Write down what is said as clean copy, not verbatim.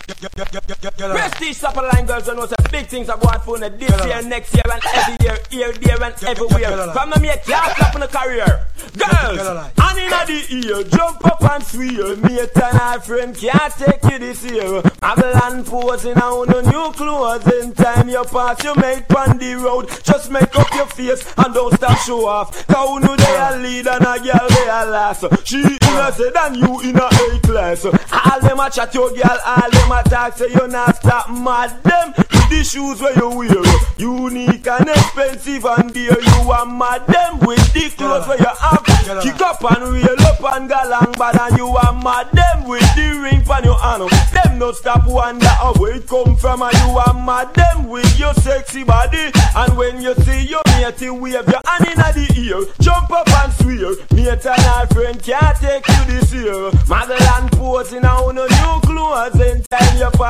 Prestige Supper Line girls don't know some big things are going for this year, next year, and every year, here, there, and everywhere. From the make can't flap in the career. Girls, and in the ear, jump up and swear. Mate and our friend can't take you this year. Babylon posing on no new clothes. In time you pass, you make on the road. Just make up your face and don't stop show off. Cause who know they are lead and a girl they are last. She innocent than you in a A class. All them a chat your girl, all them a talk. Say you not stop mad them with the shoes where you wear. Unique and expensive and dear. You are mad them with the clothes where you have. Kick up and reel up and galang bad. And you are mad them with the ring pan your hand. Them no stop wonder where it come from. And you are mad them with your sexy body. And when you see your mate wave your hand in the ear, jump up and swear. Mate and our friend can't take you this year. Madeline posing on no new clothes. In time you